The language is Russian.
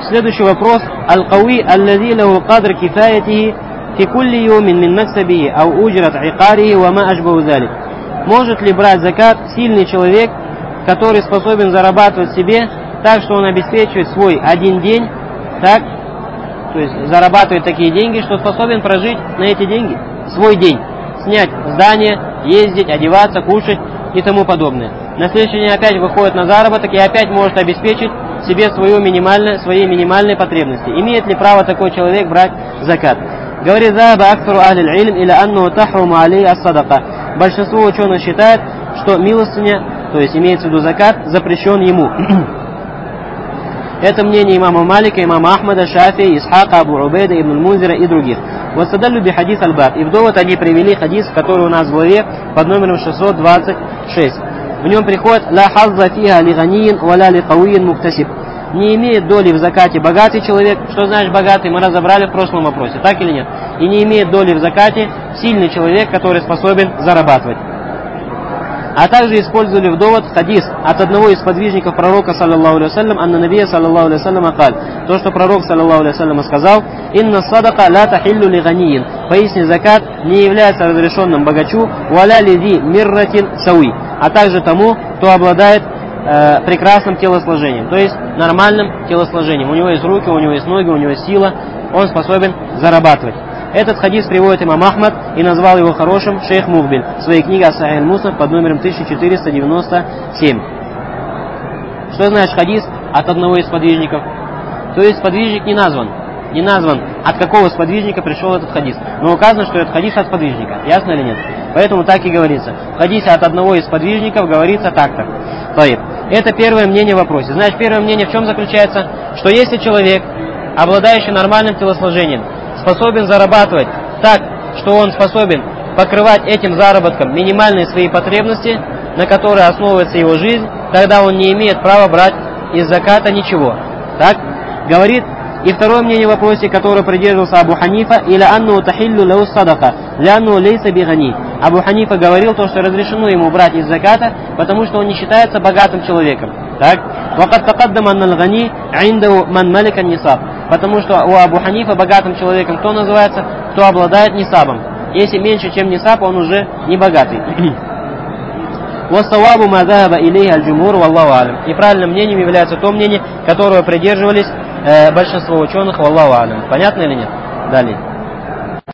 Следующий вопрос. Аль-Кауи аллази лаху кадр кифаятихи фи кулли йомин мин максабихи ау уджрат икарихи ва ма ашбаху залик. Может ли брать закат сильный человек, который способен зарабатывать себе так, что он обеспечивает свой один день, так, то есть зарабатывает такие деньги, что способен прожить на эти деньги свой день, снять здание, ездить, одеваться, кушать и тому подобное. На следующий день опять выходит на заработок и опять может обеспечить себе свои минимальные потребности. Имеет ли право такой человек брать закат? Говорит Захаба аксару ахлил илм или анну тахруму алей ас-садака. Большинство ученых считает, что милостыня, то есть имеется в виду закат, запрещен ему. Это мнение имама Малика, имама Ахмада, Шафии, Исхака, Абу Убейда, Ибн Мунзира и других. Вассадаллю би хадис аль-баб. И в довод они привели хадис, который у нас в главе под номером 626. В нем приходит «Ла хазза фиха ли ганиин, ва ла ли кауиин муктасиб». Не имеет доли в закате богатый человек. Что значит богатый, мы разобрали в прошлом вопросе, так или нет? И не имеет доли в закате сильный человек, который способен зарабатывать. А также использовали в довод хадис от одного из подвижников пророка, саллаллаху алейхи вассалям, анна набия, саллаллаху алейхи вассалям, акаль. То, что пророк, саллаллаху алейхи вассалям, сказал: «Инна садака ла тахиллу ли ганиин». Поясни, закат не является разрешенным богачу, валя лиди мирратин сауи, а также тому, кто обладает прекрасным телосложением, то есть нормальным телосложением. У него есть руки, у него есть ноги, у него есть сила, он способен зарабатывать. Этот хадис приводит имам Ахмад и назвал его хорошим шейх Мухбиль в своей книге Ас-Сахих аль-Муснад под номером 1497. Что значит хадис от одного из подвижников? То есть подвижник не назван, от какого сподвижника пришел этот хадис. Но указано, что это хадис от подвижника. Ясно или нет? Поэтому так и говорится. В хадисе от одного из подвижников говорится так-то. Это первое мнение в вопросе. Значит, первое мнение в чем заключается? Что если человек, обладающий нормальным телосложением, способен зарабатывать так, что он способен покрывать этим заработком минимальные свои потребности, на которые основывается его жизнь, тогда он не имеет права брать из заката ничего. Так? Говорит. И второе мнение в вопросе, которое придерживался Абу Ханифа, или анну тахиллу лау садака, лянну лейса бигани. Абу Ханифа говорил то, что разрешено ему брать из заката, потому что он не считается богатым человеком. Так? Вакад такаддам аннал гани индау ман малика нисаб. Потому что у Абу Ханифа богатым человеком кто называется? Кто обладает нисабом. Если меньше, чем нисаб, он уже не богатый. Вассавабу ма захаба илейха аль-джумур валлаху алям. И правильным мнением является то мнение, которого придерживались большинство ученых, валлаху алям. Понятно или нет? Далее.